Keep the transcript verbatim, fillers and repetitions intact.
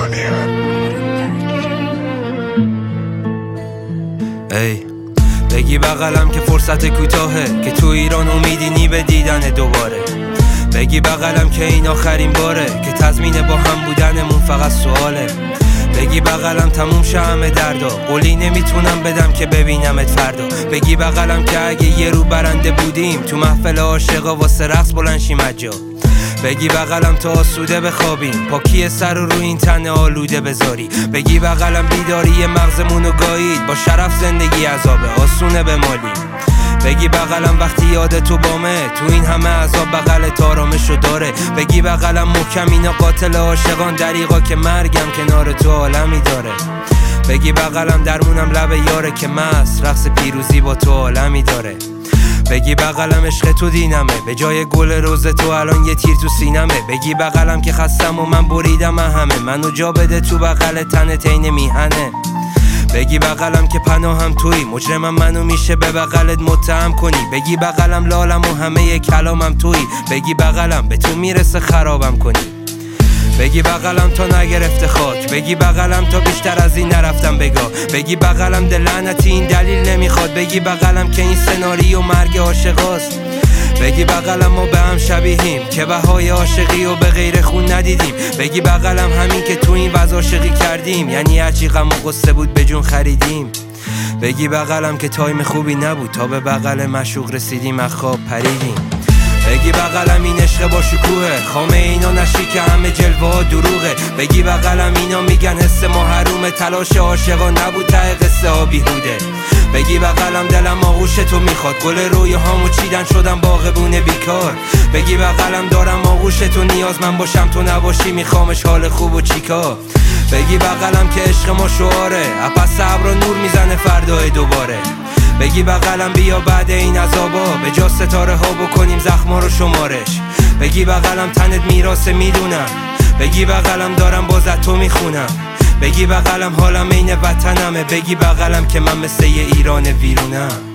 ای بگی بغلم که فرصت کوتاهه، که تو ایران امیدی نی به دیدن دوباره. بگی بغلم که این آخرین باره، که تضمین با هم بودنمون فقط سواله. بگی بغلم تموم شه همه دردا، قولی نمیتونم بدم که ببینمت فردا. بگی بغلم که اگه یه رو برنده بودیم، تو محفل عاشقا واسه رقص بلند شیم اجا. بگی بغلم تا آسوده بخوابیم، پاکی سر رو این تن آلوده بذاری. بگی بغلم بیداری مغزمونو گایید، با شرف زندگی عذابه آسونه به مالی. بگی بغلم وقتی یاد تو بامه، تو این همه عذاب بغلت آرامشو داره. بگی بغلم محکم اینا قاتل عاشقان، دریغا که مرگم کنار تو عالمی داره. بگی بغلم درمونم لب یاره، که مست رقص پیروزی با تو عالمی داره. بگی بغلم عشق تو دینمه، به جای گل روز تو الان یه تیر تو سینمه. بگی بغلم که خستم و من بریدم همه، منو جا بده تو بغل تن تین میهنه. بگی بغلم که پناهم تویی، مجرمم منو میشه به بغلت متهم کنی. بگی بغلم لالم و همه کلامم تویی، بگی بغلم به تو میرسه خرابم کنی. بگی بغلم تا نگرفته خاک، بگی بغلم تا بیشتر از این نرفتم بگاه. بگی بغلم دل لعنتی این دلیل نمیخواد، بگی بغلم که این سناریو مرگ عاشقاست. بگی بغلم ما به هم شبیهیم، که بهای عاشقی و به غیر خون ندیدیم. بگی بغلم همین که تو این وضع عاشقی کردیم، یعنی هرچی غم و غصه بود به جون خریدیم. بگی بغلم که تایم خوبی نبود، تا به بغل معشوق رسیدیم از خواب پریدیم. بگی بغلم این عشق با شکوهه، خامه اینا نشی که همه جلوه ها دروغه. بگی بغلم اینا میگن حس ما حرومه، تلاش عاشقا نبود ته قصه ها بیهوده. بگی بغلم دلم آغوش تو میخواد، گل روی هامو چیدن شدم باغبون بیکار. بگی بغلم دارم آغوش تو نیاز من باشم تو نباشی، میخوامش حال خوب و چیکار. بگی بغلم که عشق ما شعاره، اپس صبر و نور میزنه فردای دوباره. بگی بغلم بیا بعد این عذابا، به جا ستاره ها بکنیم زخما رو شمارش. بگی بغلم تنت میراث میدونم، بگی بغلم دارم باز تو میخونم. بگی بغلم حالم عین وطنمه، بگی بغلم که من مثل یه ایران ویرونم.